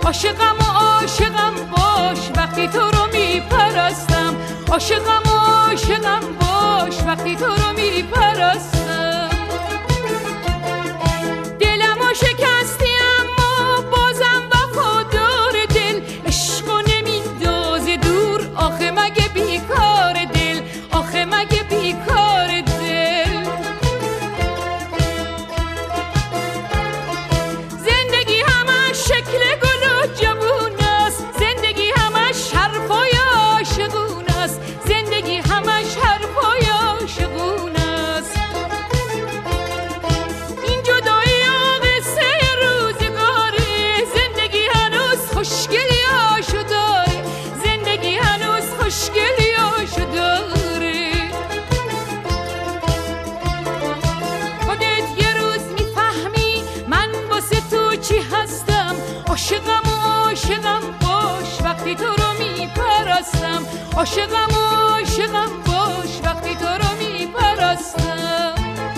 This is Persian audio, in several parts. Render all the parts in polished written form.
عاشقم و عاشقم باش وقتی تو رو میپرستم. عاشقم و عاشقم باش وقتی تو رو میپرستم. دلمو شکستی اما بازم وفادار دل، عشقو نمیندازه دور آخه مگه بیکار دل، آخه مگه بیکار دل. زندگی همش شکل گل و جوون است، زندگی همش حرفای عاشقون است، زندگی همش حرفای عاشقون است. این جدایی و قصه روزگاره، زندگی هنوز خوشگلی آشو داره، زندگی هنوز خوشگلی آشو داره. خودت یه روز میفهمی من واسه تو چی هستم. عاشقم و عاشقم باش وقتی تو رو میپرستم. عاشقم و عاشقم باش وقتی تو رو میپرستم.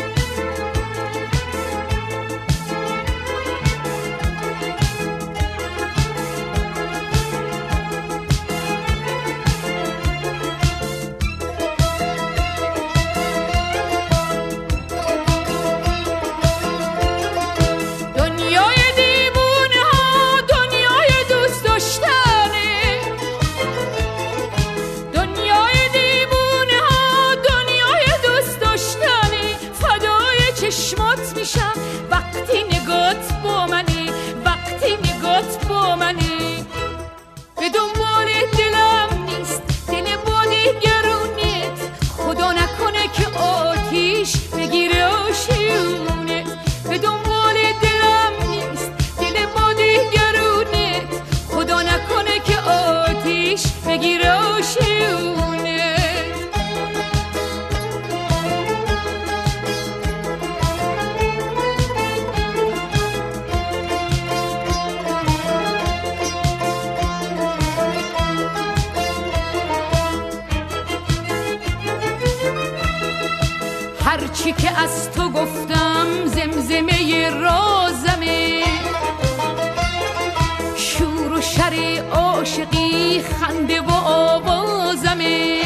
دنیای دیوونه ها دنیای دوست داشتنه، دنیای دیوونه ها دنیای دوست داشتنه. فدای چشمات میشم وقتی نگات با منی، وقتی نگات با منی. به دنبال دلم نیست دل با دیگرونت، خدا نکنه که آتیش بگیره آشیونت. به دنبال دلم نیست دل با دیگرونت، خدا نکنه که آتیش بگیره آشیونت. هرچی که از تو گفتم زمزمه رازمه، شور و شر عاشقی خنده و آوازمه.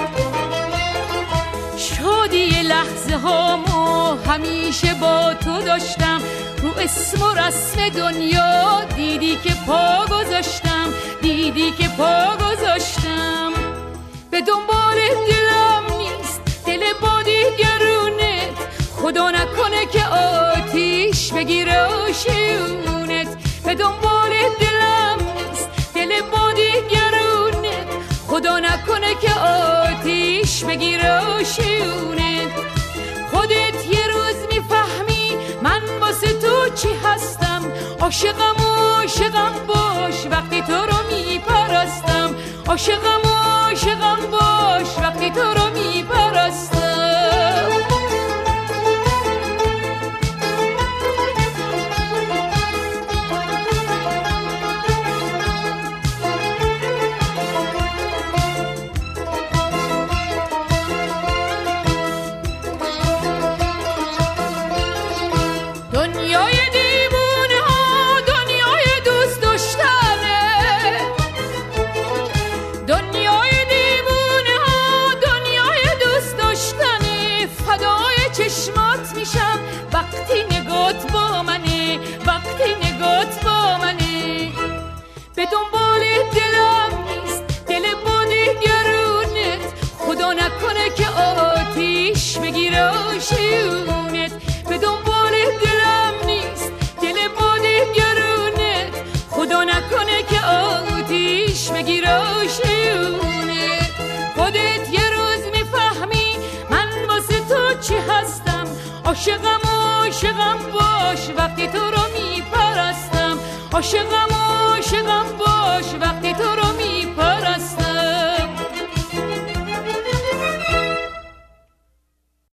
شادی لحظه هامو همیشه با تو داشتم، رو اسم و رسم دنیا دیدی که پا گذاشتم، دیدی که پا گذاشتم. به دنبال دلم نیست دل با دیگرونت، خدا نکنه که آتیش بگیره آشیونت. به دنبال دلم نیست دل با دیگرونت، خدا نکنه که آتیش بگیره آشیونت. خودت یه روز میفهمی من واسه تو چی هستم. عاشقم و عاشقم باش وقتی تو رو میپرستم. عاشقم و عاشقم باش وقتی تو رو میپرستم. دنیای دیوونه ها دنیای دوست داشتنه، دنیای دیوونه ها دنیای دوست داشتنه. فدای چشمات میشم وقتی نگات با منه، وقتی نگات با منه. به دنبال دلم نیست دل با دیگرونت، خدا نکنه که آتیش بگیره آشیونت. به دنبال دلم نیست دل با دیگرونت، خدا نکنه که آتیش بگیره آشیونت. خودت یه روز میفهمی من واسه تو چی هستم. عاشقم و عاشقم باش وقتی تو رو میپرستم. عاشقم